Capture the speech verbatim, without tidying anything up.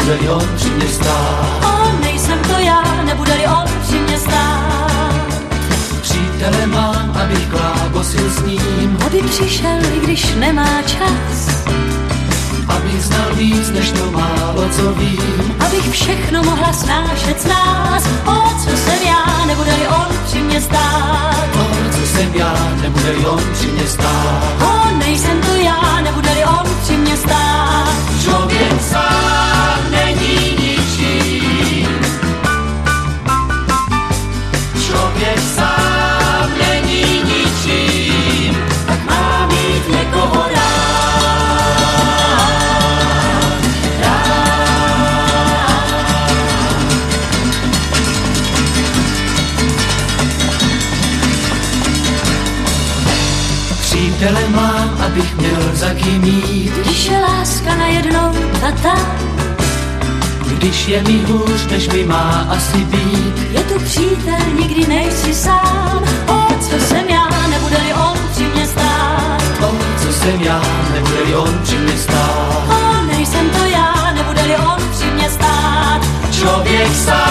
nebude-li on při mě stát. O, nejsem to já, nebude-li on při mě stát. Přítele mám, abych klábosil s ním, Aby přišel, i když nemá čas. abych znal víc, než to málo, co vím. Abych všechno mohla snášet z nás. O, co jsem já, nebude-li on při mě stát. O, co jsem já, nebude-li on při mě stát. O, nejsem to já, nebude-li on při mě stát. Člověk sám není ničím. Člověk sám není ničím. Tak má mít někoho rád. Přítele mám, abych měl za kým jít. Když je láska najednou tata, Když je mi hůř, než mi má asi být. je tu přítel, nikdy nejsi sám. O, co jsem já, nebude-li on při mě stát. O, co jsem já, nebude-li on při mě stát. O, nejsem to já, nebude-li on při mě stát. Člověk sám